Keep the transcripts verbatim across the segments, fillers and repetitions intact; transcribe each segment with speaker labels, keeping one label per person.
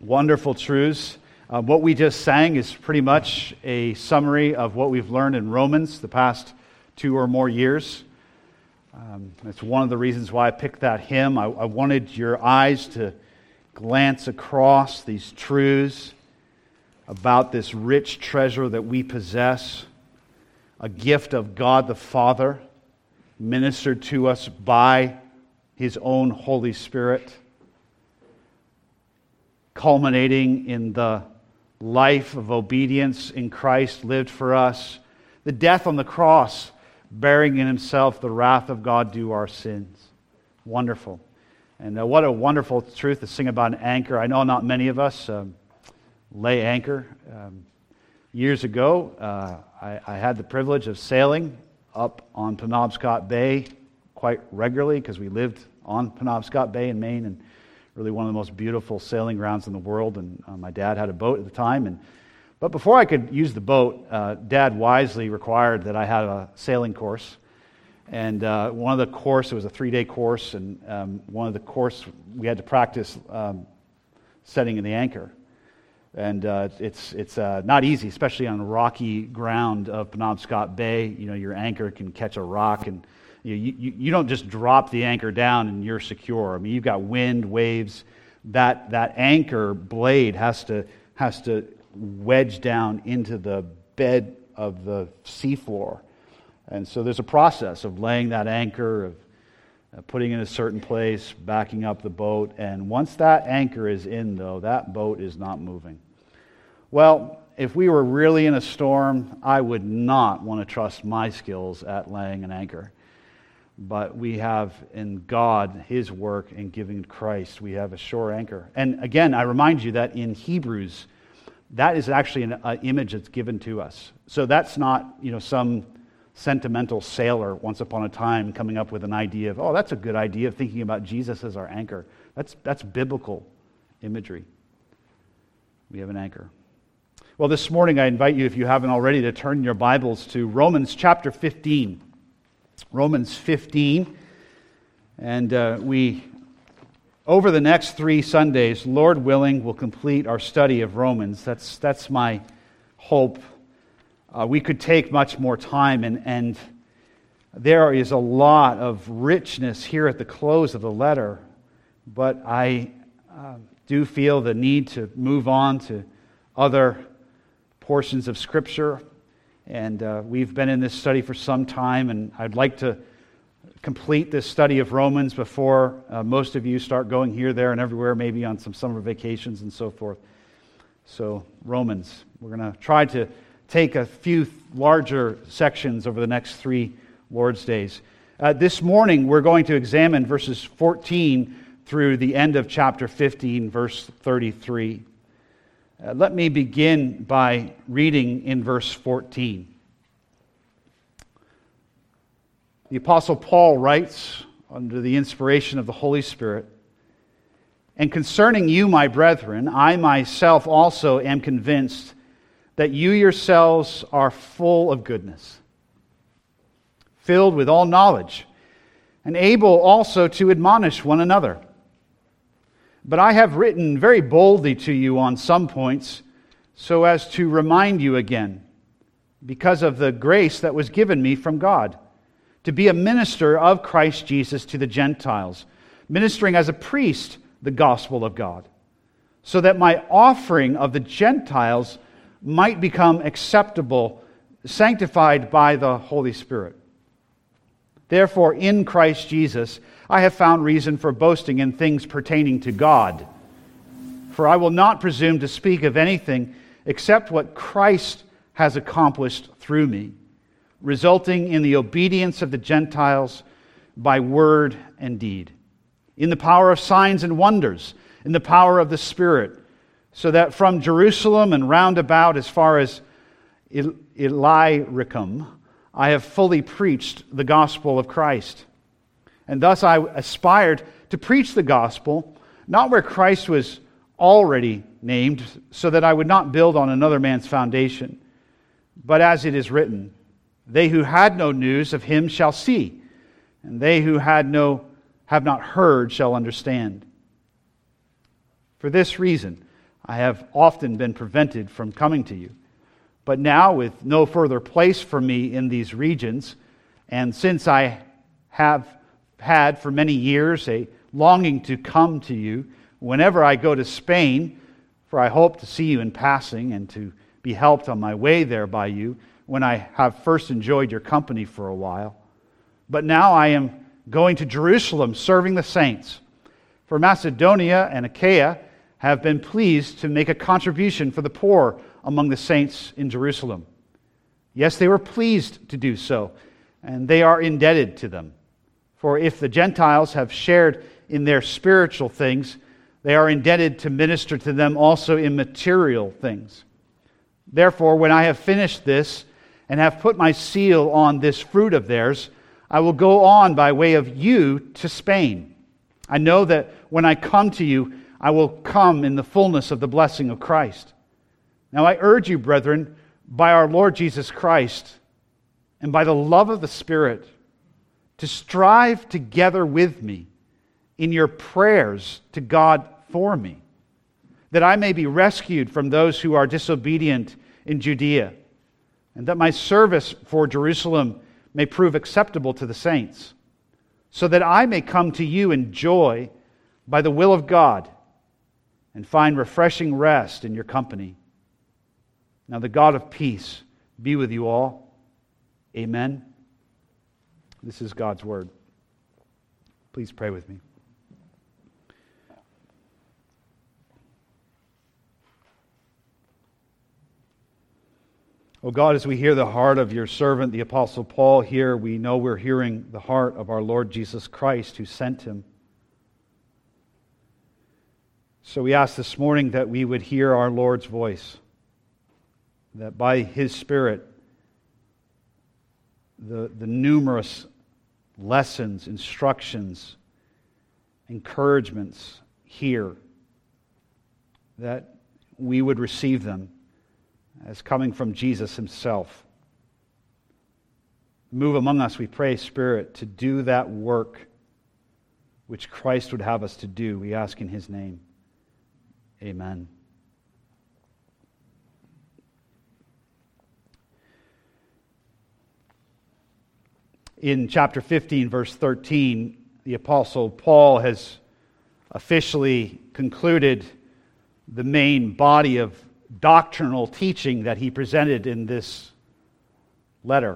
Speaker 1: Wonderful truths. Uh, what we just sang is pretty much a summary of what we've learned in Romans the past two or more years. Um, it's one of the reasons why I picked that hymn. I, I wanted your eyes to glance across these truths about this rich treasure that we possess, a gift of God the Father, ministered to us by His own Holy Spirit, culminating in the life of obedience in Christ lived for us, the death on the cross, bearing in Himself the wrath of God due our sins. Wonderful. And uh, what a wonderful truth to sing about an anchor. I know not many of us um, lay anchor. Um, years ago, uh, I, I had the privilege of sailing up on Penobscot Bay quite regularly because we lived on Penobscot Bay in Maine, and really one of the most beautiful sailing grounds in the world. And uh, my dad had a boat at the time. And but before I could use the boat, uh, Dad wisely required that I had a sailing course. And uh, one of the course, it was a three-day course, and um, one of the course we had to practice um, setting in the anchor. And uh, it's it's uh, not easy, especially on rocky ground of Penobscot Bay. You know, your anchor can catch a rock, and you, you you don't just drop the anchor down and you're secure. I mean, you've got wind, waves. That that anchor blade has to has to wedge down into the bed of the seafloor, and so there's a process of laying that anchor, of uh, putting it in a certain place, backing up the boat, and once that anchor is in, though, that boat is not moving. Well, if we were really in a storm, I would not want to trust my skills at laying an anchor. But we have in God, His work in giving Christ, we have a sure anchor. And again, I remind you that in Hebrews, that is actually an uh, image that's given to us. So that's not, you know, some sentimental sailor once upon a time coming up with an idea of, oh, that's a good idea of thinking about Jesus as our anchor. That's that's biblical imagery. We have an anchor. Well, this morning I invite you, if you haven't already, to turn your Bibles to Romans chapter fifteen. Romans fifteen. And uh, we, over the next three Sundays, Lord willing, will complete our study of Romans. That's that's my hope. Uh, we could take much more time, and, and there is a lot of richness here at the close of the letter, but I uh, do feel the need to move on to other portions of Scripture. And uh, we've been in this study for some time, and I'd like to complete this study of Romans before uh, most of you start going here, there, and everywhere, maybe on some summer vacations and so forth. So, Romans. We're going to try to take a few larger sections over the next three Lord's Days. Uh, this morning, we're going to examine verses fourteen through the end of chapter fifteen, verse thirty-three. Uh, let me begin by reading in verse fourteen. The Apostle Paul writes, under the inspiration of the Holy Spirit, "And concerning you, my brethren, I myself also am convinced that you yourselves are full of goodness, filled with all knowledge, and able also to admonish one another. But I have written very boldly to you on some points, so as to remind you again, because of the grace that was given me from God, to be a minister of Christ Jesus to the Gentiles, ministering as a priest the gospel of God, so that my offering of the Gentiles might become acceptable, sanctified by the Holy Spirit. Therefore, in Christ Jesus, I have found reason for boasting in things pertaining to God. For I will not presume to speak of anything except what Christ has accomplished through me, resulting in the obedience of the Gentiles by word and deed, in the power of signs and wonders, in the power of the Spirit, so that from Jerusalem and round about as far as Illyricum, I have fully preached the gospel of Christ. And thus I aspired to preach the gospel, not where Christ was already named, so that I would not build on another man's foundation. But as it is written, they who had no news of him shall see, and they who had no have not heard shall understand. For this reason, I have often been prevented from coming to you. But now, with no further place for me in these regions, and since I have had for many years a longing to come to you whenever I go to Spain, for I hope to see you in passing and to be helped on my way there by you when I have first enjoyed your company for a while. But now I am going to Jerusalem serving the saints. For Macedonia and Achaia have been pleased to make a contribution for the poor among the saints in Jerusalem. Yes, they were pleased to do so, and they are indebted to them. For if the Gentiles have shared in their spiritual things, they are indebted to minister to them also in material things. Therefore, when I have finished this and have put my seal on this fruit of theirs, I will go on by way of you to Spain. I know that when I come to you, I will come in the fullness of the blessing of Christ. Now I urge you, brethren, by our Lord Jesus Christ and by the love of the Spirit, to strive together with me in your prayers to God for me, that I may be rescued from those who are disobedient in Judea, and that my service for Jerusalem may prove acceptable to the saints, so that I may come to you in joy by the will of God and find refreshing rest in your company. Now the God of peace be with you all. Amen. This is God's word. Please pray with me. Oh God, as we hear the heart of your servant, the Apostle Paul here, we know we're hearing the heart of our Lord Jesus Christ who sent him. So we ask this morning that we would hear our Lord's voice, that by His Spirit, the, the numerous lessons, instructions, encouragements here, that we would receive them as coming from Jesus Himself. Move among us, we pray, Spirit, to do that work which Christ would have us to do. We ask in His name. Amen. In chapter fifteen, verse thirteen, the Apostle Paul has officially concluded the main body of doctrinal teaching that he presented in this letter.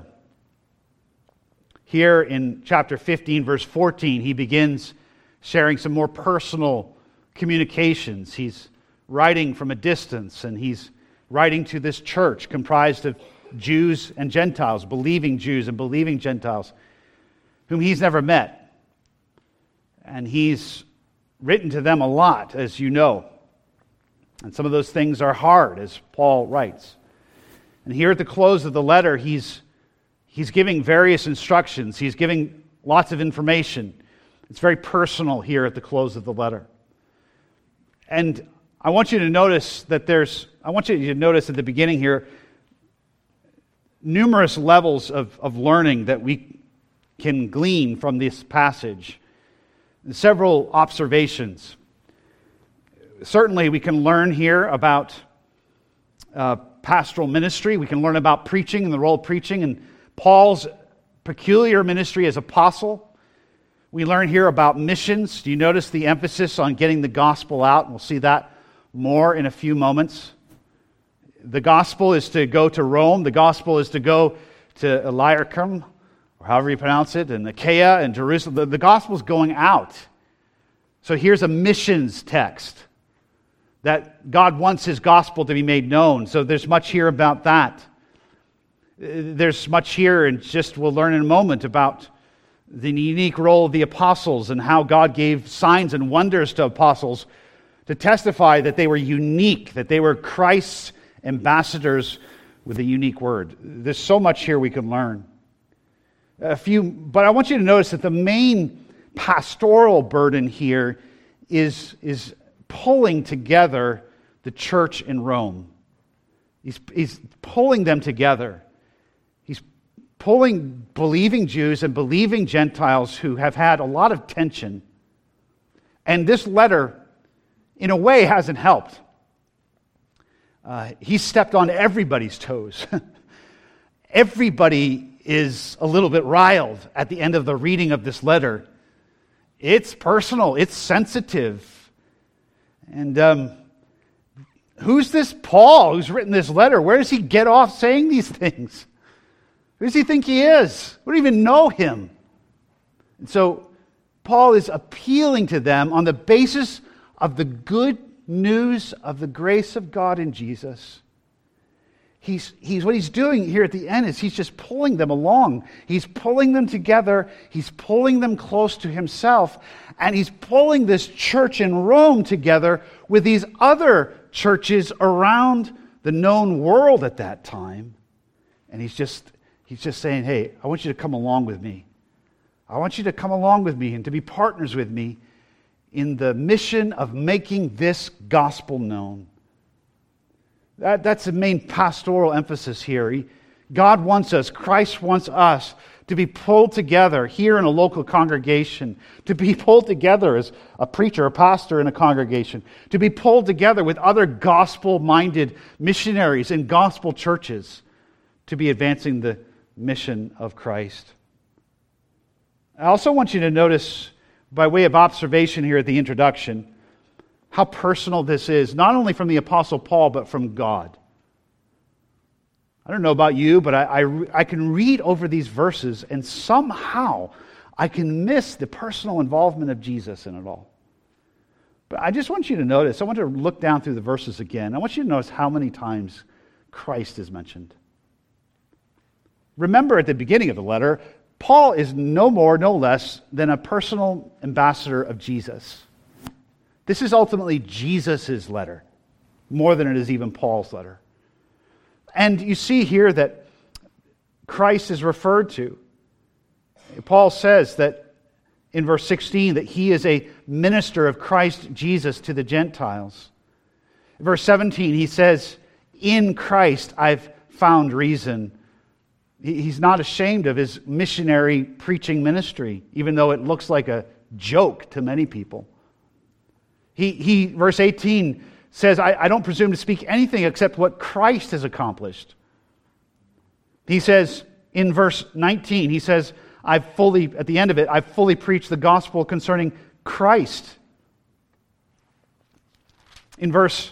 Speaker 1: Here in chapter fifteen, verse fourteen, he begins sharing some more personal communications. He's writing from a distance, and he's writing to this church comprised of Jews and Gentiles, believing Jews and believing Gentiles, whom he's never met. And he's written to them a lot, as you know. And some of those things are hard, as Paul writes. And here at the close of the letter, he's, he's giving various instructions. He's giving lots of information. It's very personal here at the close of the letter. And I want you to notice that there's, I want you to notice at the beginning here, numerous levels of, of learning that we can glean from this passage. Several observations. Certainly we can learn here about uh, pastoral ministry. We can learn about preaching and the role of preaching and Paul's peculiar ministry as apostle. We learn here about missions. Do you notice the emphasis on getting the gospel out? We'll see that more in a few moments. The gospel is to go to Rome. The gospel is to go to Illyricum, or however you pronounce it, and Achaia and Jerusalem. The, the gospel is going out. So here's a missions text that God wants His gospel to be made known. So there's much here about that. There's much here, and just we'll learn in a moment about the unique role of the apostles and how God gave signs and wonders to apostles to testify that they were unique, that they were Christ's ambassadors with a unique word. There's so much here we can learn. A few, but I want you to notice that the main pastoral burden here is, is pulling together the church in Rome. He's, he's pulling them together. He's pulling believing Jews and believing Gentiles who have had a lot of tension. And this letter, in a way, hasn't helped. Uh, he stepped on everybody's toes. Everybody is a little bit riled at the end of the reading of this letter. It's personal. It's sensitive. And um, who's this Paul who's written this letter? Where does he get off saying these things? Who does he think he is? We don't even know him. And so Paul is appealing to them on the basis of the good news of the grace of God in Jesus. He's, he's, what he's doing here at the end is he's just pulling them along. He's pulling them together. He's pulling them close to himself. And he's pulling this church in Rome together with these other churches around the known world at that time. And he's just, he's just saying, hey, I want you to come along with me. I want you to come along with me and to be partners with me in the mission of making this gospel known. That, that's the main pastoral emphasis here. He, God wants us, Christ wants us to be pulled together here in a local congregation, to be pulled together as a preacher, a pastor in a congregation, to be pulled together with other gospel-minded missionaries in gospel churches to be advancing the mission of Christ. I also want you to notice, by way of observation here at the introduction, how personal this is, not only from the Apostle Paul, but from God. I don't know about you, but I, I, I can read over these verses and somehow I can miss the personal involvement of Jesus in it all. But I just want you to notice, I want to look down through the verses again. I want you to notice how many times Christ is mentioned. Remember at the beginning of the letter, Paul is no more, no less than a personal ambassador of Jesus. This is ultimately Jesus' letter, more than it is even Paul's letter. And you see here that Christ is referred to. Paul says that in verse sixteen that he is a minister of Christ Jesus to the Gentiles. In verse seventeen he says, in Christ I've found reason. He's not ashamed of his missionary preaching ministry, even though it looks like a joke to many people. He, he verse eighteen says, I, I don't presume to speak anything except what Christ has accomplished. He says in verse nineteen, he says, I've fully, at the end of it, I've fully preached the gospel concerning Christ. In verse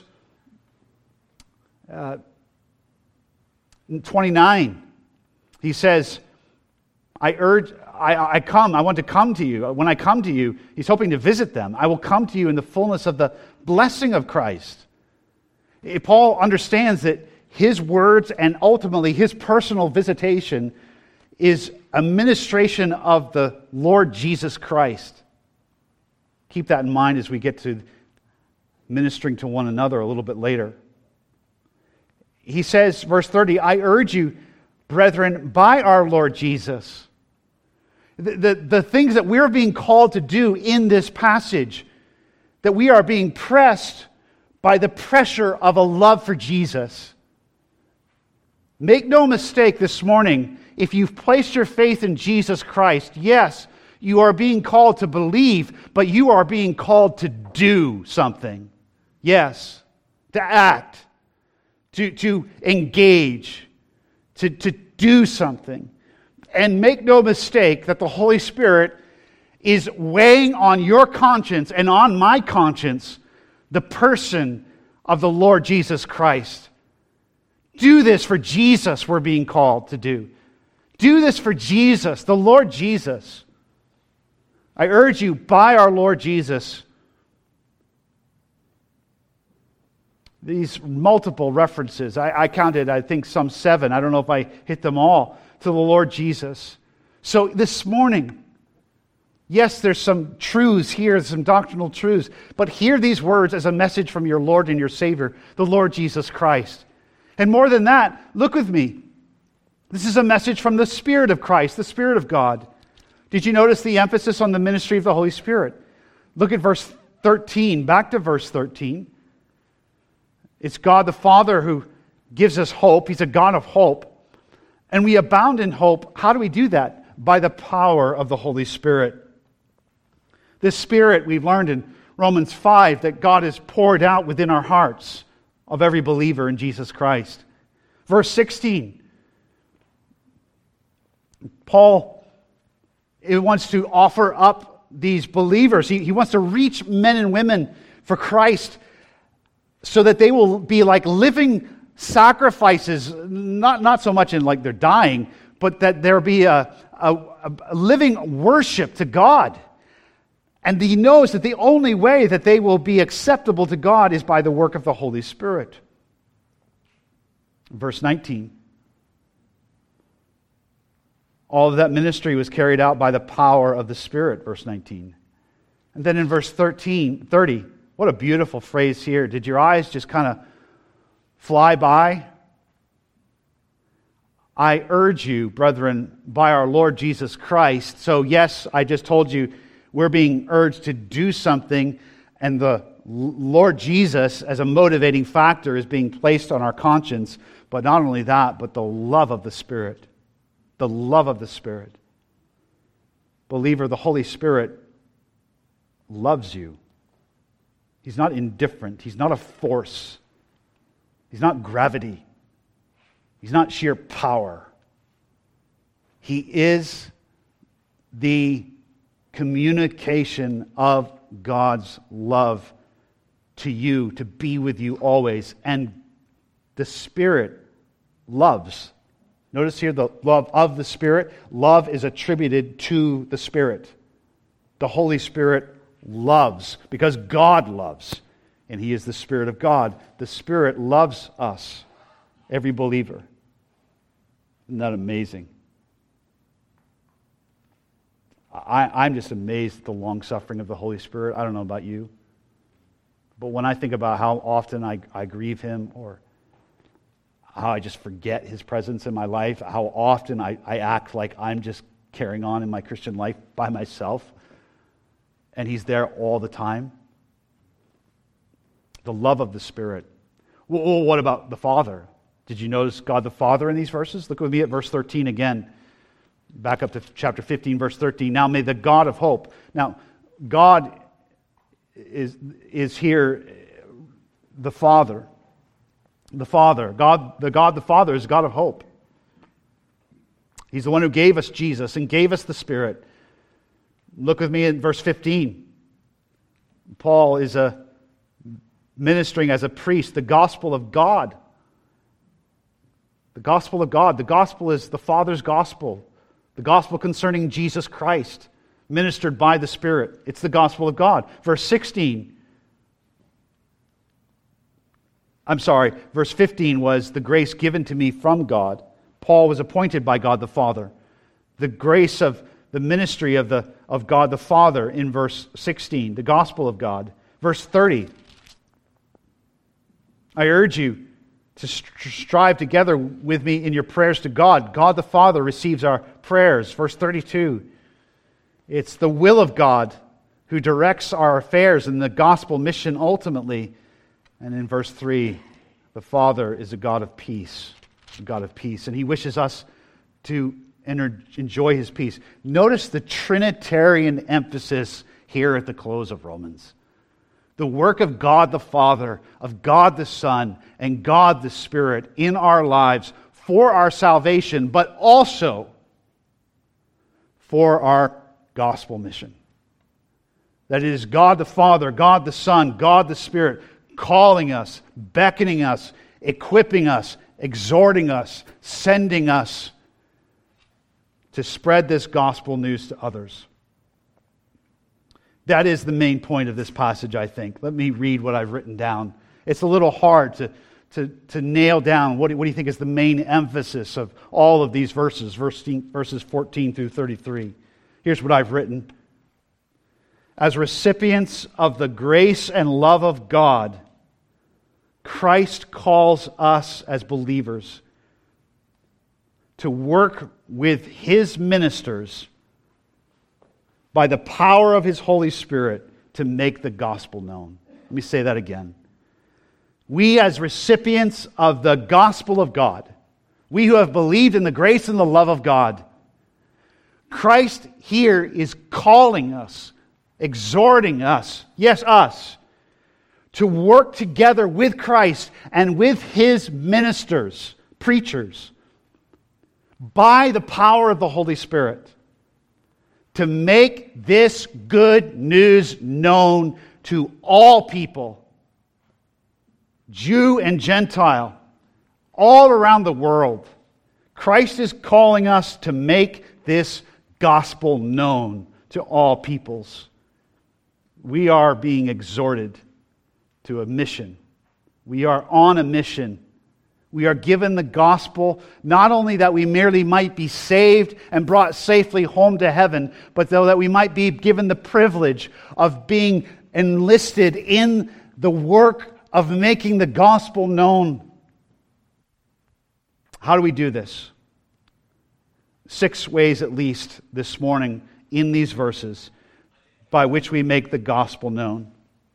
Speaker 1: uh, twenty-nine, he says, I urge, I, I come, I want to come to you. When I come to you, he's hoping to visit them. I will come to you in the fullness of the blessing of Christ. Paul understands that his words and ultimately his personal visitation is a ministration of the Lord Jesus Christ. Keep that in mind as we get to ministering to one another a little bit later. He says, verse thirty, I urge you, brethren, by our Lord Jesus. The, the, the things that we're being called to do in this passage, that we are being pressed by the pressure of a love for Jesus. Make no mistake this morning, if you've placed your faith in Jesus Christ, yes, you are being called to believe, but you are being called to do something. Yes, to act, to, to engage, to, to do something. And make no mistake that the Holy Spirit is weighing on your conscience and on my conscience the person of the Lord Jesus Christ. Do this for Jesus, we're being called to do. Do this for Jesus, the Lord Jesus. I urge you, by our Lord Jesus. These multiple references, I, I counted, I think, some seven. I don't know if I hit them all, to the Lord Jesus. So this morning, yes, there's some truths here, some doctrinal truths, but hear these words as a message from your Lord and your Savior, the Lord Jesus Christ. And more than that, look with me. This is a message from the Spirit of Christ, the Spirit of God. Did you notice the emphasis on the ministry of the Holy Spirit? Look at verse thirteen, back to verse thirteen. It's God the Father who gives us hope. He's a God of hope. And we abound in hope. How do we do that? By the power of the Holy Spirit. This Spirit, we've learned in Romans five, that God has poured out within our hearts of every believer in Jesus Christ. Verse sixteen. Paul he wants to offer up these believers. He, he wants to reach men and women for Christ so that they will be like living sacrifices, not, not so much in like they're dying, but that there be a, a, a living worship to God. And he knows that the only way that they will be acceptable to God is by the work of the Holy Spirit. Verse nineteen. All of that ministry was carried out by the power of the Spirit, verse nineteen. And then in verse thirteen, thirty, what a beautiful phrase here. Did your eyes just kind of fly by? I urge you, brethren, by our Lord Jesus Christ. So yes, I just told you we're being urged to do something, and the Lord Jesus as a motivating factor is being placed on our conscience. But not only that, but the love of the Spirit. The love of the Spirit. Believer, the Holy Spirit loves you. He's not indifferent. He's not a force. He's not gravity. He's not sheer power. He is the communication of God's love to you, to be with you always. And the Spirit loves. Notice here the love of the Spirit. Love is attributed to the Spirit. The Holy Spirit loves because God loves. And He is the Spirit of God. The Spirit loves us, every believer. Isn't that amazing? I, I'm just amazed at the long-suffering of the Holy Spirit. I don't know about you. But when I think about how often I, I grieve Him, or how I just forget His presence in my life, how often I, I act like I'm just carrying on in my Christian life by myself, and He's there all the time. The love of the Spirit. Well, what about the Father? Did you notice God the Father in these verses? Look with me at verse thirteen again. Back up to chapter fifteen, verse thirteen. Now may the God of hope. Now, God is, is here, the Father. The Father. God, the God the Father is God of hope. He's the one who gave us Jesus and gave us the Spirit. Look with me in verse fifteen. Paul is a ministering as a priest, the gospel of God. The gospel of God. The gospel is the Father's gospel. The gospel concerning Jesus Christ, ministered by the Spirit. It's the gospel of God. Verse sixteen. I'm sorry, verse fifteen was the grace given to me from God. Paul was appointed by God the Father. The grace of the ministry of, the, of God the Father in verse sixteen, the gospel of God. Verse thirty. I urge you to strive together with me in your prayers to God. God the Father receives our prayers. Verse thirty-two. It's the will of God who directs our affairs in the gospel mission ultimately. And in verse three, the Father is a God of peace. A God of peace. And He wishes us to enter, enjoy His peace. Notice the Trinitarian emphasis here at the close of Romans. The work of God the Father, of God the Son, and God the Spirit in our lives for our salvation, but also for our gospel mission. That it is God the Father, God the Son, God the Spirit calling us, beckoning us, equipping us, exhorting us, sending us to spread this gospel news to others. That is the main point of this passage, I think. Let me read what I've written down. It's a little hard to, to, to nail down what do, what do you think is the main emphasis of all of these verses, verses fourteen through thirty-three. Here's what I've written. As recipients of the grace and love of God, Christ calls us as believers to work with His ministers by the power of His Holy Spirit to make the gospel known. Let me say that again. We as recipients of the gospel of God, we who have believed in the grace and the love of God, Christ here is calling us, exhorting us, yes, us, to work together with Christ and with His ministers, preachers, by the power of the Holy Spirit, to make this good news known to all people, Jew and Gentile, all around the world. Christ is calling us to make this gospel known to all peoples. We are being exhorted to a mission. We are on a mission. We are given the gospel, not only that we merely might be saved and brought safely home to heaven, but though that we might be given the privilege of being enlisted in the work of making the gospel known. How do we do this? Six ways at least this morning in these verses by which we make the gospel known.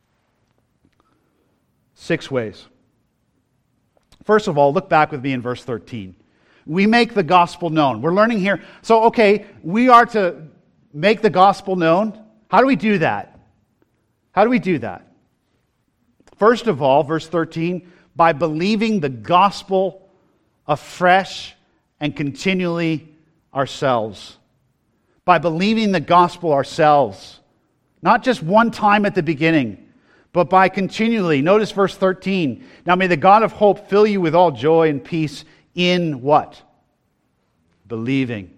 Speaker 1: Six ways. First of all, look back with me in verse thirteen. We make the gospel known. We're learning here. So, okay, we are to make the gospel known. How do we do that? How do we do that? First of all, verse thirteen, by believing the gospel afresh and continually ourselves. By believing the gospel ourselves. Not just one time at the beginning, but by continually. Notice verse thirteen. Now may the God of hope fill you with all joy and peace in what? Believing.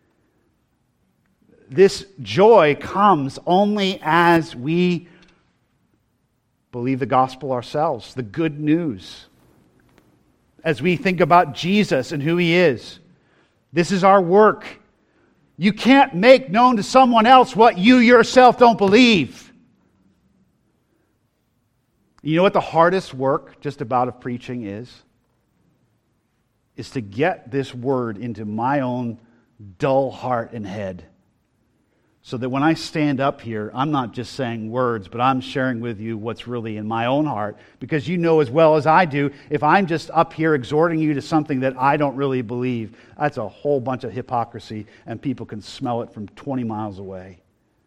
Speaker 1: This joy comes only as we believe the gospel ourselves, the good news. As we think about Jesus and who He is. This is our work. You can't make known to someone else what you yourself don't believe. You know what the hardest work just about of preaching is? Is to get this word into my own dull heart and head. So that when I stand up here, I'm not just saying words, but I'm sharing with you what's really in my own heart. Because you know as well as I do, if I'm just up here exhorting you to something that I don't really believe, that's a whole bunch of hypocrisy, and people can smell it from twenty miles away.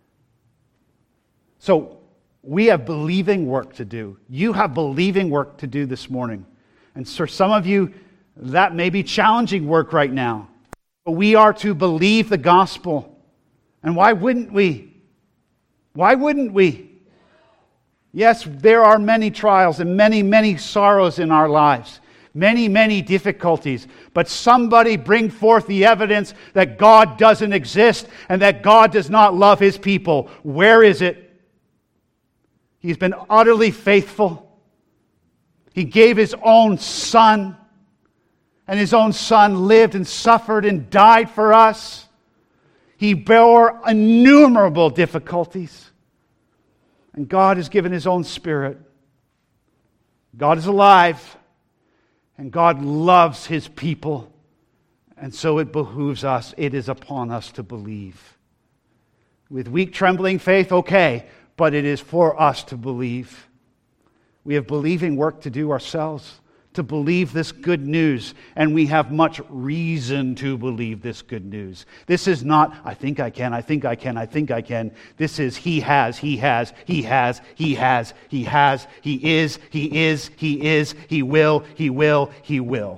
Speaker 1: So, we have believing work to do. You have believing work to do this morning. And for some of you, that may be challenging work right now. But we are to believe the gospel. And why wouldn't we? Why wouldn't we? Yes, there are many trials and many, many sorrows in our lives. Many, many difficulties. But somebody bring forth the evidence that God doesn't exist and that God does not love His people. Where is it? He's been utterly faithful. He gave His own Son. And His own Son lived and suffered and died for us. He bore innumerable difficulties. And God has given His own Spirit. God is alive. And God loves His people. And so it behooves us, it is upon us to believe. With weak, trembling faith, okay, but it is for us to believe. We have believing work to do ourselves, to believe this good news, and we have much reason to believe this good news. This is not, I think I can, I think I can, I think I can. This is, He has, He has, He has, He has, He has, He is, He is, He is, He will, He will, He will.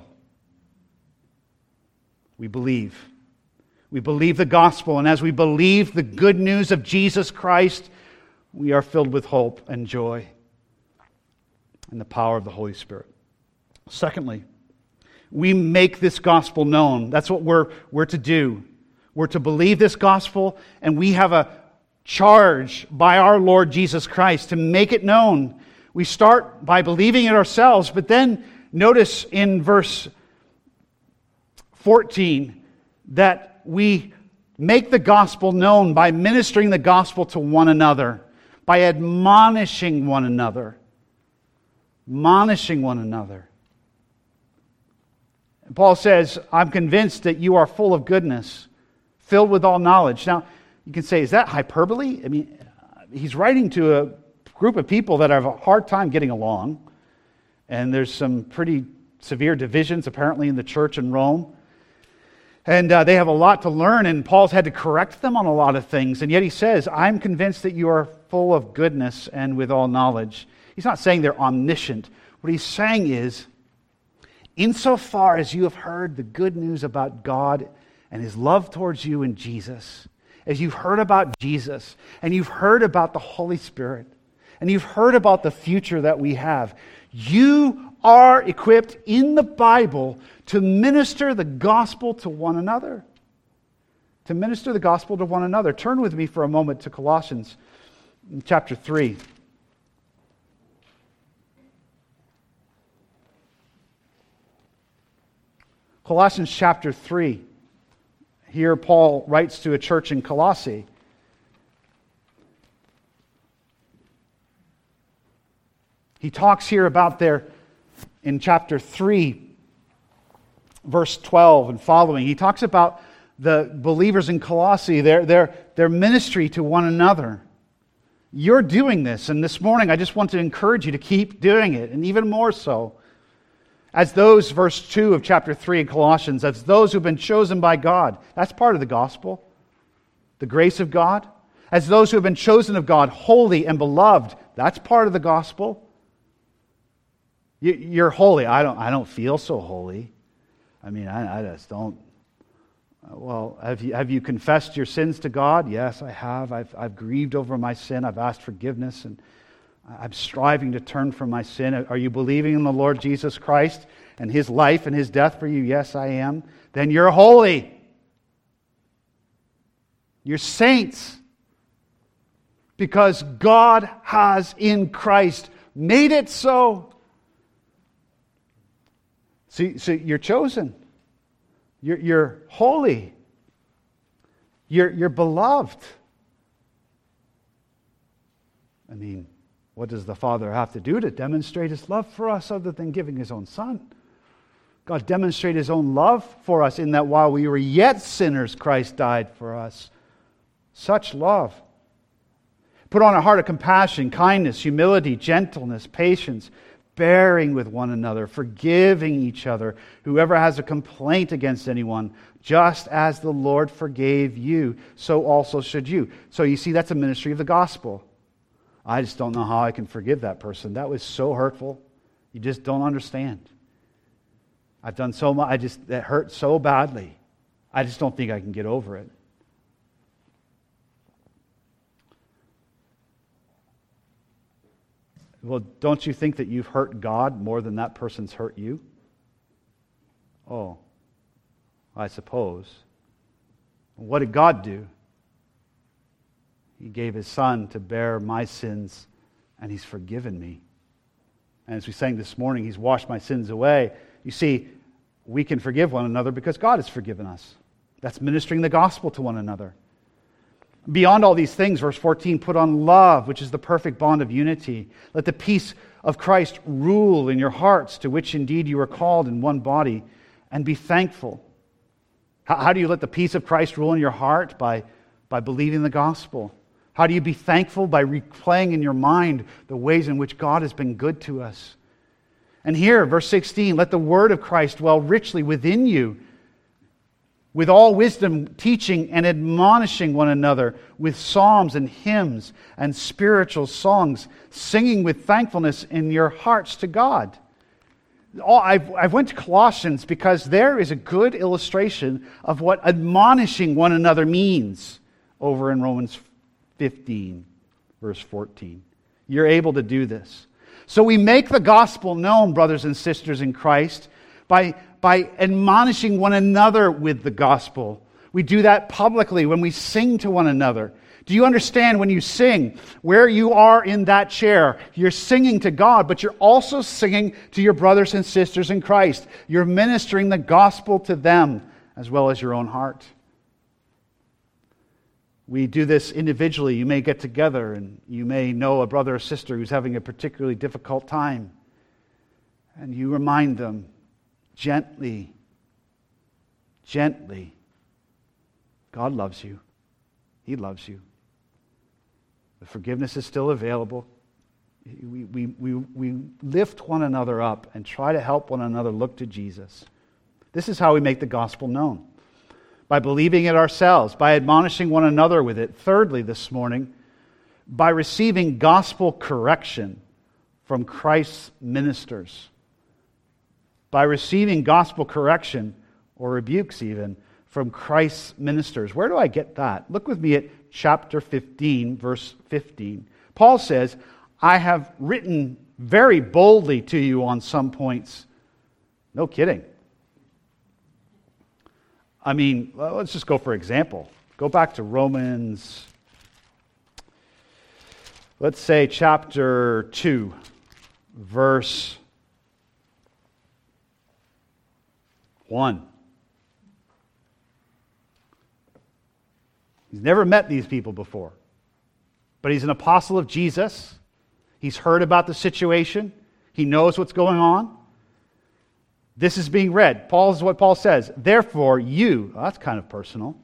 Speaker 1: We believe. We believe the gospel, and as we believe the good news of Jesus Christ, we are filled with hope and joy and the power of the Holy Spirit. Secondly, we make this gospel known. That's what we're, we're to do. We're to believe this gospel, and we have a charge by our Lord Jesus Christ to make it known. We start by believing it ourselves, but then notice in verse fourteen that we make the gospel known by ministering the gospel to one another, by admonishing one another. Admonishing one another. And Paul says, I'm convinced that you are full of goodness, filled with all knowledge. Now, you can say, is that hyperbole? I mean, he's writing to a group of people that have a hard time getting along, and there's some pretty severe divisions apparently in the church in Rome. And uh, they have a lot to learn, and Paul's had to correct them on a lot of things. And yet he says, I'm convinced that you are full of goodness and with all knowledge. He's not saying they're omniscient. What he's saying is, insofar as you have heard the good news about God and his love towards you in Jesus, as you've heard about Jesus, and you've heard about the Holy Spirit, and you've heard about the future that we have, you are equipped in the Bible to minister the gospel to one another. To minister the gospel to one another. Turn with me for a moment to Colossians chapter three. Colossians chapter three. Here Paul writes to a church in Colossae. He talks here about their, in chapter three, verse twelve and following, he talks about the believers in Colossae, their, their, their ministry to one another. You're doing this, and this morning I just want to encourage you to keep doing it, and even more so. As those, verse two of chapter three in Colossians, as those who've been chosen by God. That's part of the gospel. The grace of God. As those who have been chosen of God, holy and beloved. That's part of the gospel. You're holy. I don't, I don't feel so holy. I mean, I, I just don't. Well, have you, have you confessed your sins to God? Yes, I have. I've, I've grieved over my sin. I've asked forgiveness, and I'm striving to turn from my sin. Are you believing in the Lord Jesus Christ and his life and his death for you? Yes, I am. Then you're holy. You're saints. Because God has in Christ made it so. So, so you're chosen. You're, you're holy. You're, you're beloved. I mean, what does the Father have to do to demonstrate his love for us other than giving his own Son? God demonstrated his own love for us in that while we were yet sinners, Christ died for us. Such love. Put on a heart of compassion, kindness, humility, gentleness, patience, bearing with one another, forgiving each other, whoever has a complaint against anyone, just as the Lord forgave you, so also should you. So you see, that's a ministry of the gospel. I just don't know how I can forgive that person. That was so hurtful. You just don't understand. I've done so much. I just, that hurt so badly. I just don't think I can get over it. Well, don't you think that you've hurt God more than that person's hurt you? Oh, I suppose. What did God do? He gave his Son to bear my sins, and he's forgiven me. And as we sang this morning, he's washed my sins away. You see, we can forgive one another because God has forgiven us. That's ministering the gospel to one another. Beyond all these things, verse fourteen, put on love, which is the perfect bond of unity. Let the peace of Christ rule in your hearts, to which indeed you are called in one body, and be thankful. How, how do you let the peace of Christ rule in your heart? By, by believing the gospel. How do you be thankful? By replaying in your mind the ways in which God has been good to us. And here, verse sixteen, let the word of Christ dwell richly within you, with all wisdom, teaching and admonishing one another with psalms and hymns and spiritual songs, singing with thankfulness in your hearts to God. All, I've, I've went to Colossians because there is a good illustration of what admonishing one another means over in Romans fifteen, verse fourteen. You're able to do this. So we make the gospel known, brothers and sisters in Christ, by by admonishing one another with the gospel. We do that publicly when we sing to one another. Do you understand when you sing, where you are in that chair, you're singing to God, but you're also singing to your brothers and sisters in Christ. You're ministering the gospel to them as well as your own heart. We do this individually. You may get together and you may know a brother or sister who's having a particularly difficult time. And you remind them, Gently, gently. God loves you. He loves you. The forgiveness is still available. We, we, we, we lift one another up and try to help one another look to Jesus. This is how we make the gospel known. By believing it ourselves, by admonishing one another with it. Thirdly, this morning, by receiving gospel correction from Christ's ministers. By receiving gospel correction, or rebukes even, from Christ's ministers. Where do I get that? Look with me at chapter fifteen, verse fifteen. Paul says, I have written very boldly to you on some points. No kidding. I mean, let's just go for example. Go back to Romans, let's say chapter two, verse one. He's never met these people before, but he's an apostle of Jesus. He's heard about the situation. He knows what's going on. This is being read. Paul is what Paul says. Therefore, you, well, that's kind of personal.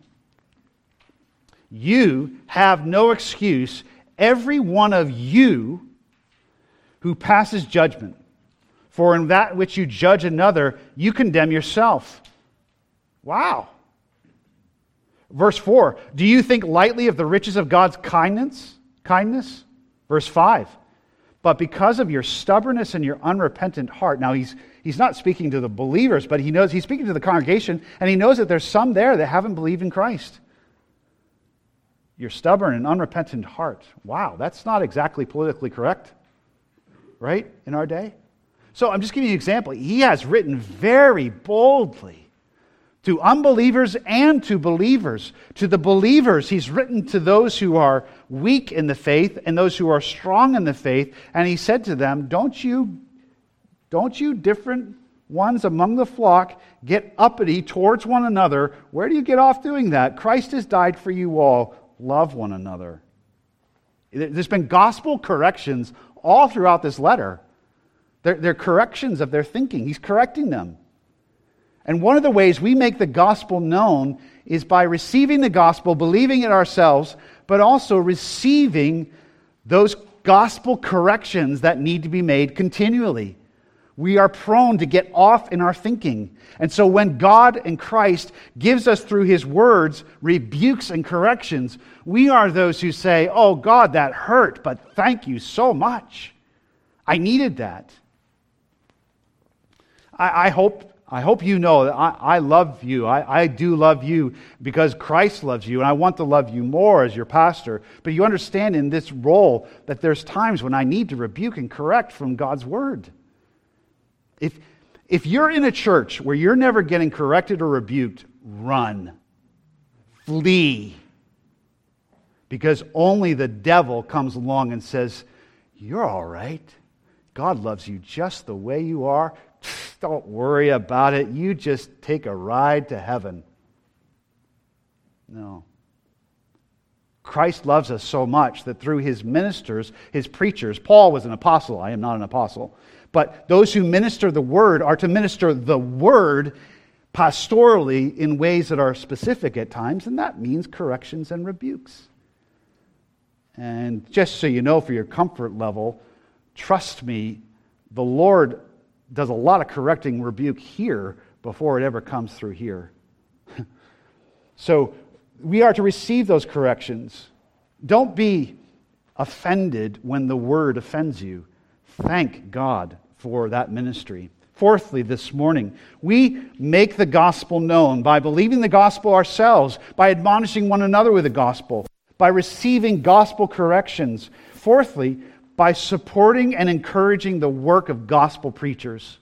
Speaker 1: You have no excuse, every one of you who passes judgment. For in that which you judge another, you condemn yourself. Wow. Verse four, do you think lightly of the riches of God's kindness? Kindness? Verse five, but because of your stubbornness and your unrepentant heart. Now he's he's not speaking to the believers, but he knows he's speaking to the congregation, and he knows that there's some there that haven't believed in Christ. Your stubborn and unrepentant heart. Wow, that's not exactly politically correct, right, in our day? So I'm just giving you an example. He has written very boldly to unbelievers and to believers. To the believers, he's written to those who are weak in the faith and those who are strong in the faith. And he said to them, don't you, don't you different ones among the flock get uppity towards one another. Where do you get off doing that? Christ has died for you all. Love one another. There's been gospel corrections all throughout this letter. They're, they're corrections of their thinking. He's correcting them. And one of the ways we make the gospel known is by receiving the gospel, believing it ourselves, but also receiving those gospel corrections that need to be made continually. We are prone to get off in our thinking. And so when God and Christ gives us through His words rebukes and corrections, we are those who say, oh God, that hurt, but thank you so much. I needed that. I, I hope I hope you know that I, I love you. I, I do love you because Christ loves you, and I want to love you more as your pastor. But you understand in this role that there's times when I need to rebuke and correct from God's word. If, if you're in a church where you're never getting corrected or rebuked, run. Flee. Because only the devil comes along and says, you're all right. God loves you just the way you are. Don't worry about it. You just take a ride to heaven. No. Christ loves us so much that through His ministers, His preachers, Paul was an apostle. I am not an apostle. But those who minister the Word are to minister the Word pastorally in ways that are specific at times, and that means corrections and rebukes. And just so you know, for your comfort level, trust me, the Lord does a lot of correcting rebuke here before it ever comes through here. So we are to receive those corrections. Don't be offended when the word offends you. Thank God for that ministry. Fourthly, this morning, we make the gospel known by believing the gospel ourselves, by admonishing one another with the gospel, by receiving gospel corrections. Fourthly, by supporting and encouraging the work of gospel preachers.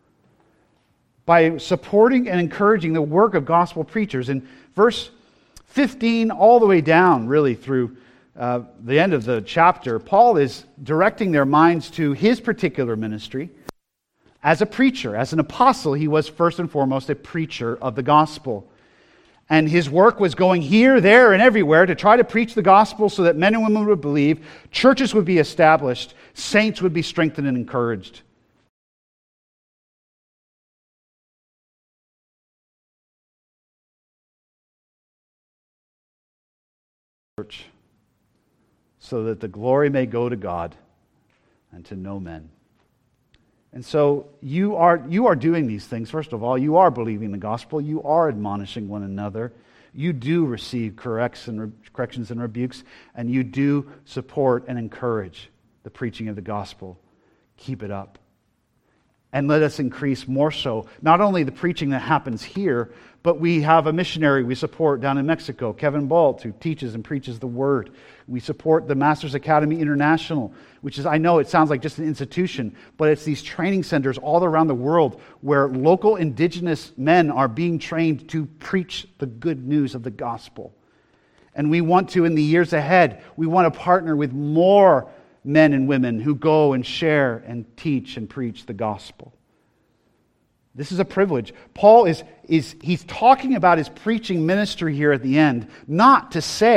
Speaker 1: By supporting and encouraging the work of gospel preachers. In verse fifteen, all the way down, really, through uh, the end of the chapter, Paul is directing their minds to his particular ministry. As a preacher, as an apostle, he was first and foremost a preacher of the gospel. And his work was going here, there, and everywhere to try to preach the gospel so that men and women would believe, churches would be established, saints would be strengthened and encouraged. Church, so that the glory may go to God and to no men. And so you are you are doing these things. First of all, you are believing the gospel. You are admonishing one another. You do receive correction, corrections and rebukes, and you do support and encourage the preaching of the gospel. keep it up. And let us increase more so, not only the preaching that happens here, but we have a missionary we support down in Mexico, Kevin Balt, who teaches and preaches the Word. We support the Masters Academy International, which is, I know it sounds like just an institution, but it's these training centers all around the world where local indigenous men are being trained to preach the good news of the gospel. And we want to, in the years ahead, we want to partner with more men and women who go and share and teach and preach the gospel. This is a privilege. Paul is, is he's talking about his preaching ministry here at the end, not to say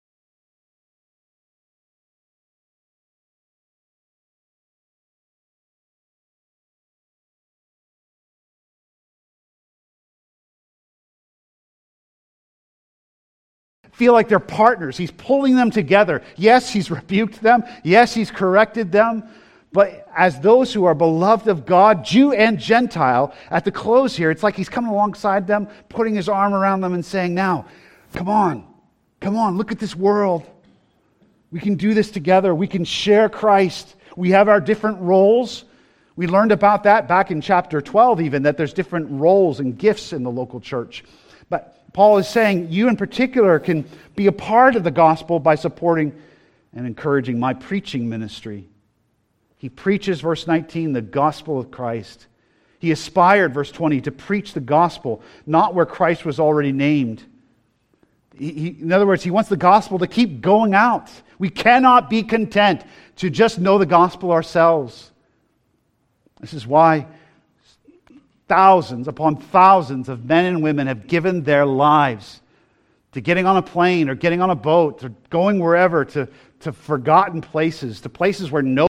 Speaker 1: feel like they're partners. He's pulling them together. Yes, he's rebuked them. Yes, he's corrected them. But as those who are beloved of God, Jew and Gentile, at the close here, it's like he's coming alongside them, putting his arm around them and saying, now, come on, come on, look at this world. We can do this together. We can share Christ. We have our different roles. We learned about that back in chapter twelve even, that there's different roles and gifts in the local church. But Paul is saying, you in particular can be a part of the gospel by supporting and encouraging my preaching ministry. He preaches, verse nineteen, the gospel of Christ. He aspired, verse twenty, to preach the gospel, not where Christ was already named. He, he, in other words, he wants the gospel to keep going out. We cannot be content to just know the gospel ourselves. This is why thousands upon thousands of men and women have given their lives to getting on a plane or getting on a boat or going wherever, to, to forgotten places, to places where no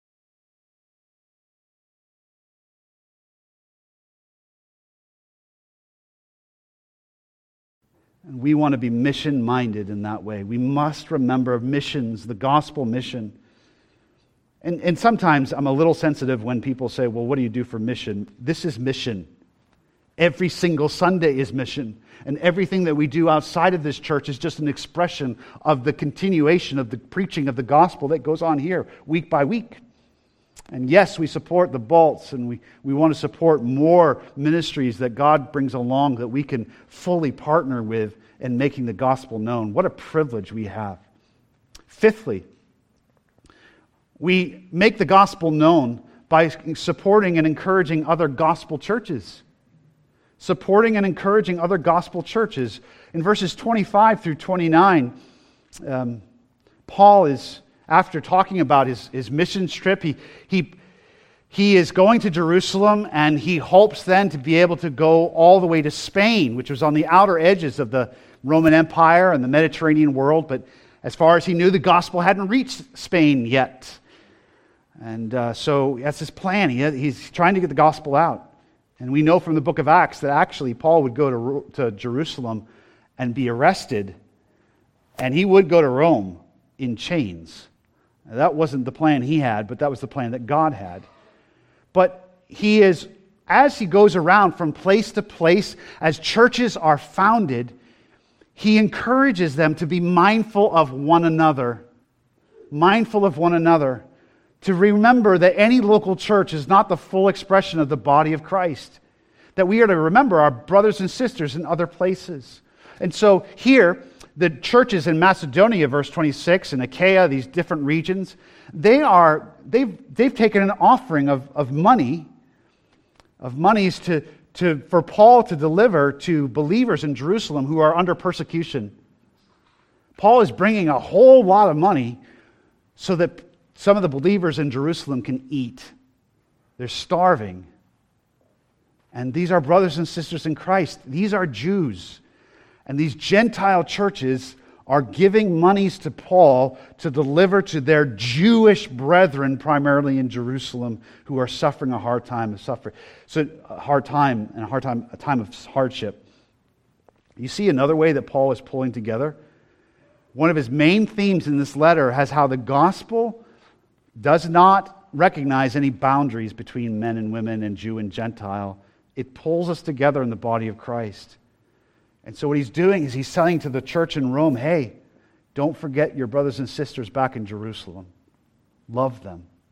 Speaker 1: And we want to be mission-minded in that way. We must remember missions, the gospel mission. And, and sometimes I'm a little sensitive when people say, well, what do you do for mission? This is mission. Every single Sunday is mission. And everything that we do outside of this church is just an expression of the continuation of the preaching of the gospel that goes on here week by week. And yes, we support the Balts, and we, we want to support more ministries that God brings along that we can fully partner with in making the gospel known. What a privilege we have. Fifthly, we make the gospel known by supporting and encouraging other gospel churches. Supporting and encouraging other gospel churches. In verses twenty-five through twenty-nine, um, Paul is, after talking about his, his mission trip, he, he, he is going to Jerusalem, and he hopes then to be able to go all the way to Spain, which was on the outer edges of the Roman Empire and the Mediterranean world. But as far as he knew, the gospel hadn't reached Spain yet. And uh, so that's his plan. He, he's trying to get the gospel out. And we know from the book of Acts that actually Paul would go to, to Jerusalem and be arrested, and he would go to Rome in chains. Now, that wasn't the plan he had, but that was the plan that God had. But he is, as he goes around from place to place, as churches are founded, he encourages them to be mindful of one another. Mindful of one another. To remember that any local church is not the full expression of the body of Christ. That we are to remember our brothers and sisters in other places. And so here, the churches in Macedonia, verse twenty-six, and Achaia, these different regions, they are, they've, they've taken an offering of, of money, of monies to, to, for Paul to deliver to believers in Jerusalem who are under persecution. Paul is bringing a whole lot of money so that some of the believers in Jerusalem can eat. They're starving. And these are brothers and sisters in Christ. These are Jews. And these Gentile churches are giving monies to Paul to deliver to their Jewish brethren, primarily in Jerusalem, who are suffering a hard time of suffering. So a hard time and a hard time, a time of hardship. You see another way that Paul is pulling together? One of his main themes in this letter has how the gospel does not recognize any boundaries between men and women and Jew and Gentile. It pulls us together in the body of Christ. And so what he's doing is he's saying to the church in Rome, hey, don't forget your brothers and sisters back in Jerusalem. Love them.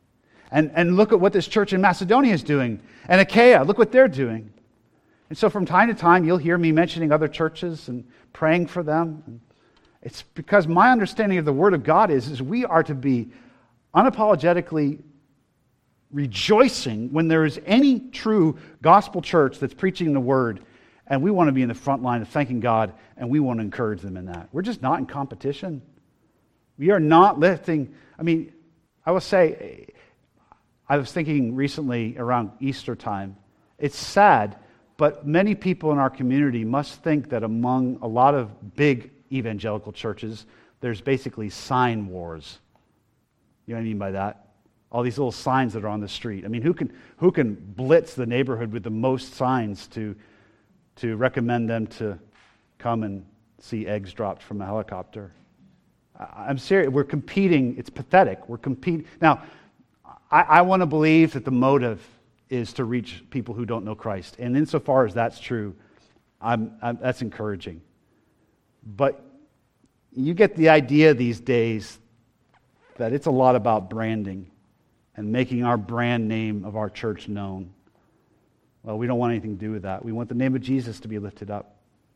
Speaker 1: And, and look at what this church in Macedonia is doing. And Achaia, look what they're doing. And so from time to time, you'll hear me mentioning other churches and praying for them. And it's because my understanding of the Word of God is, is we are to be unapologetically rejoicing when there is any true gospel church that's preaching the Word. And we want to be in the front line of thanking God, and we want to encourage them in that. We're just not in competition. We are not lifting. I mean, I will say, I was thinking recently around Easter time, it's sad, but many people in our community must think that among a lot of big evangelical churches, there's basically sign wars. You know what I mean by that? All these little signs that are on the street. I mean, who can who can blitz the neighborhood with the most signs to to recommend them to come and see eggs dropped from a helicopter? I'm serious. We're competing. It's pathetic. We're competing. Now, I, I want to believe that the motive is to reach people who don't know Christ. And insofar as that's true, I'm, I'm, that's encouraging. But you get the idea these days that it's a lot about branding and making our brand name of our church known. Well, we don't want anything to do with that. We want the name of Jesus to be lifted up.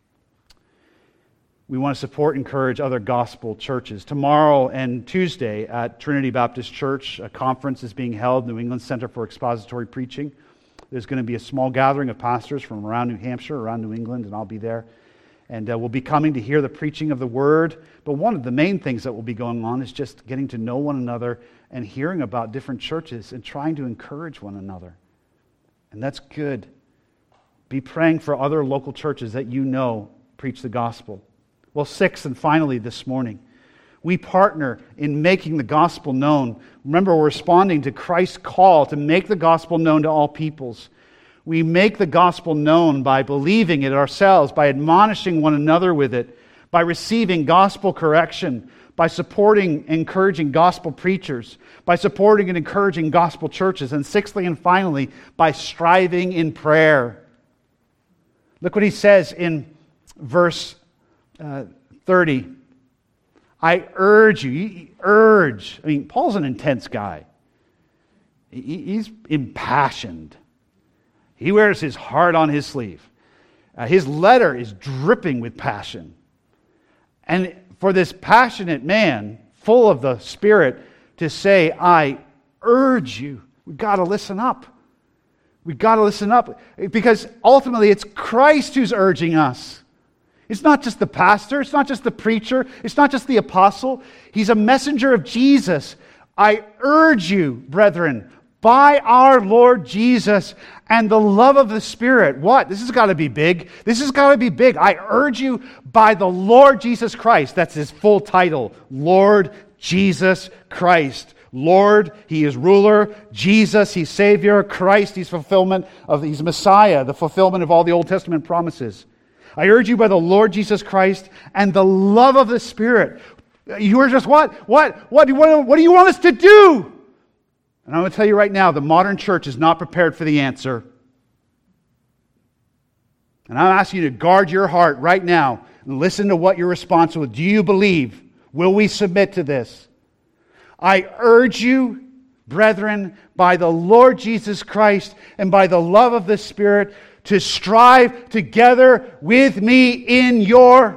Speaker 1: We want to support and encourage other gospel churches. Tomorrow and Tuesday at Trinity Baptist Church, a conference is being held, New England Center for Expository Preaching. There's going to be a small gathering of pastors from around New Hampshire, around New England, and I'll be there. And uh, we'll be coming to hear the preaching of the Word. But one of the main things that will be going on is just getting to know one another and hearing about different churches and trying to encourage one another. And that's good. Be praying for other local churches that you know preach the gospel. Well, sixth and finally this morning, we partner in making the gospel known. Remember, we're responding to Christ's call to make the gospel known to all peoples. We make the gospel known by believing it ourselves, by admonishing one another with it, by receiving gospel correction, by supporting and encouraging gospel preachers, by supporting and encouraging gospel churches, and sixthly and finally, by striving in prayer. Look what he says in verse Uh, thirty. I urge you, urge. I mean, Paul's an intense guy. He, he's impassioned. He wears his heart on his sleeve. Uh, his letter is dripping with passion. And for this passionate man, full of the Spirit, to say, I urge you, we've got to listen up. We've got to listen up. Because ultimately, it's Christ who's urging us. It's not just the pastor, it's not just the preacher, it's not just the apostle. He's a messenger of Jesus. I urge you, brethren, by our Lord Jesus and the love of the Spirit. What? This has got to be big. This has got to be big. I urge you by the Lord Jesus Christ. That's his full title. Lord Jesus Christ. Lord, He is ruler. Jesus, He's Savior. Christ, He's fulfillment of, He's Messiah, the fulfillment of all the Old Testament promises. I urge you by the Lord Jesus Christ and the love of the Spirit. You are just what? What? What do you want, what do you want us to do? And I'm going to tell you right now, the modern church is not prepared for the answer. And I'm asking you to guard your heart right now and listen to what your response will. Do you believe? Will we submit to this? I urge you, brethren, by the Lord Jesus Christ and by the love of the Spirit, to strive together with me in your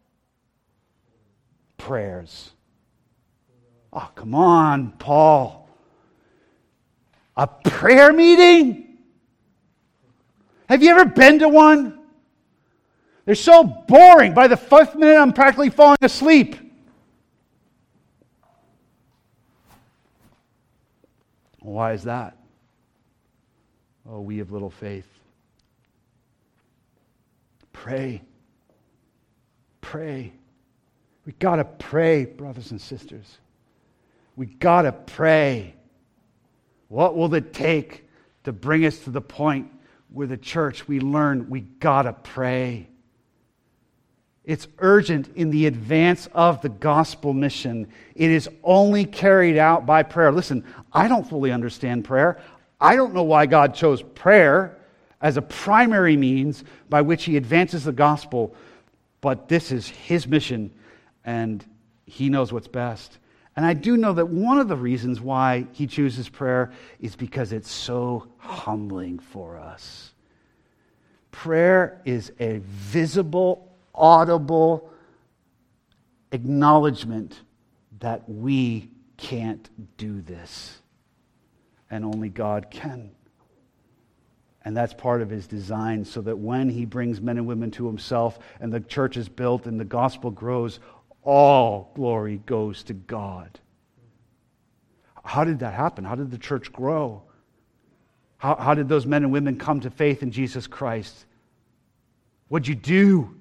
Speaker 1: prayers. Oh, come on, Paul. A prayer meeting? Have you ever been to one? They're so boring. By the fifth minute, I'm practically falling asleep. Why is that? Oh, we have little faith. Pray. Pray. We got to pray, brothers and sisters. We got to pray. What will it take to bring us to the point where the church, we learn we got to pray? It's urgent in the advance of the gospel mission. It is only carried out by prayer. Listen, I don't fully understand prayer. I don't know why God chose prayer as a primary means by which He advances the gospel, but this is His mission, and He knows what's best. And I do know that one of the reasons why he chooses prayer is because it's so humbling for us. Prayer is a visible, audible acknowledgement that we can't do this, and only God can. And that's part of his design, so that when he brings men and women to himself and the church is built and the gospel grows, all glory goes to God. How did that happen? How did the church grow? How, how did those men and women come to faith in Jesus Christ? What'd you do?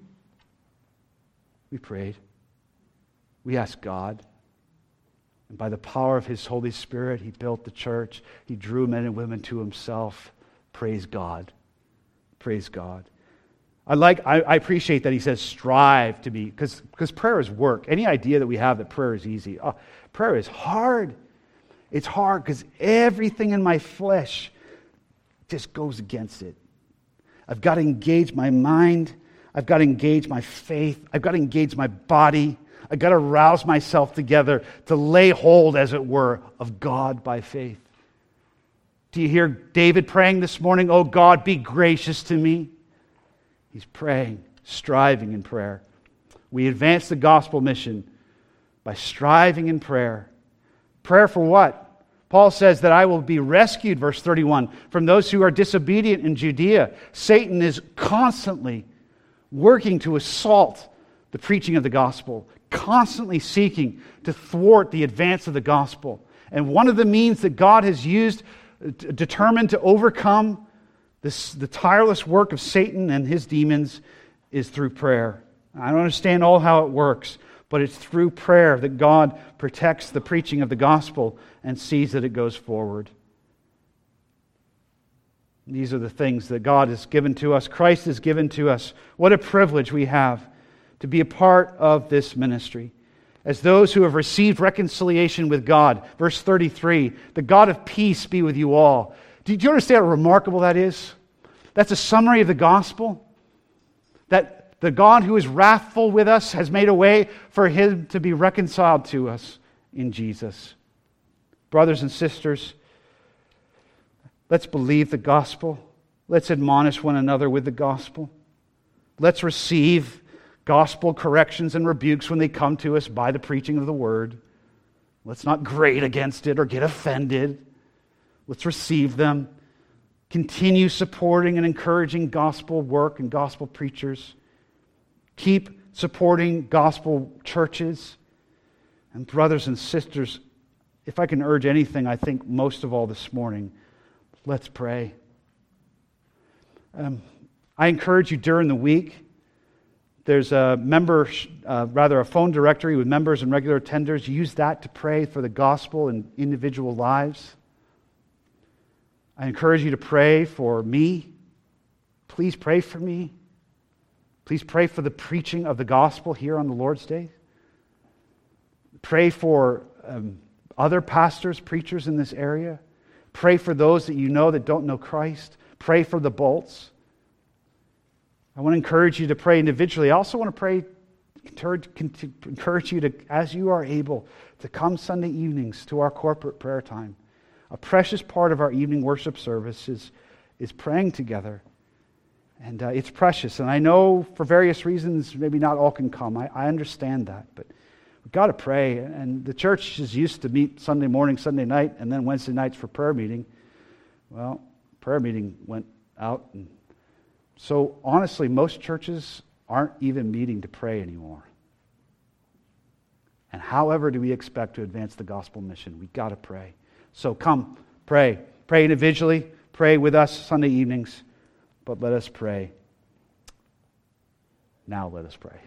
Speaker 1: We prayed. We asked God. And by the power of his Holy Spirit, he built the church. He drew men and women to himself. Praise God. Praise God. I like. I, I appreciate that he says strive to be, because because prayer is work. Any idea that we have that prayer is easy? Oh, prayer is hard. It's hard because everything in my flesh just goes against it. I've got to engage my mind. I've got to engage my faith. I've got to engage my body. I've got to rouse myself together to lay hold, as it were, of God by faith. Do you hear David praying this morning? Oh God, be gracious to me. He's praying, striving in prayer. We advance the gospel mission by striving in prayer. Prayer for what? Paul says that I will be rescued, verse thirty-one, from those who are disobedient in Judea. Satan is constantly working to assault the preaching of the gospel, constantly seeking to thwart the advance of the gospel. And one of the means that God has used, determined to overcome this, the tireless work of Satan and his demons, is through prayer. I don't understand all how it works, but it's through prayer that God protects the preaching of the gospel and sees that it goes forward. These are the things that God has given to us, Christ has given to us. What a privilege we have to be a part of this ministry. As those who have received reconciliation with God. Verse thirty-three, the God of peace be with you all. Do you understand how remarkable that is? That's a summary of the gospel. That the God who is wrathful with us has made a way for him to be reconciled to us in Jesus. Brothers and sisters, let's believe the gospel. Let's admonish one another with the gospel. Let's receive gospel corrections and rebukes when they come to us by the preaching of the word. Let's not grate against it or get offended. Let's receive them. Continue supporting and encouraging gospel work and gospel preachers. Keep supporting gospel churches. And brothers and sisters, if I can urge anything, I think most of all this morning, let's pray. Um, I encourage you during the week, there's a member, uh, rather a phone directory with members and regular attenders. Use that to pray for the gospel in individual lives. I encourage you to pray for me. Please pray for me. Please pray for the preaching of the gospel here on the Lord's Day. Pray for um, other pastors, preachers in this area. Pray for those that you know that don't know Christ. Pray for the Bolts. I want to encourage you to pray individually. I also want to pray, encourage, encourage you to, as you are able, to come Sunday evenings to our corporate prayer time. A precious part of our evening worship service is, is praying together. And uh, it's precious. And I know for various reasons, maybe not all can come. I, I understand that. But we've got to pray. And the church is used to meet Sunday morning, Sunday night, and then Wednesday nights for prayer meeting. Well, prayer meeting went out. And so honestly, most churches aren't even meeting to pray anymore. And however do we expect to advance the gospel mission? We've got to pray. So come, pray. Pray individually. Pray with us Sunday evenings. But let us pray. Now let us pray.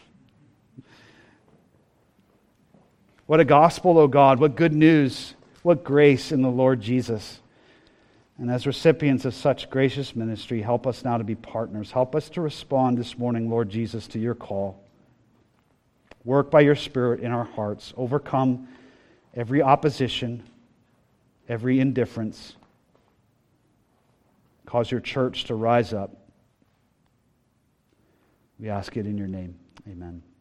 Speaker 1: What a gospel, O God. What good news. What grace in the Lord Jesus. And as recipients of such gracious ministry, help us now to be partners. Help us to respond this morning, Lord Jesus, to your call. Work by your Spirit in our hearts. Overcome every opposition, every indifference. Cause your church to rise up. We ask it in your name. Amen.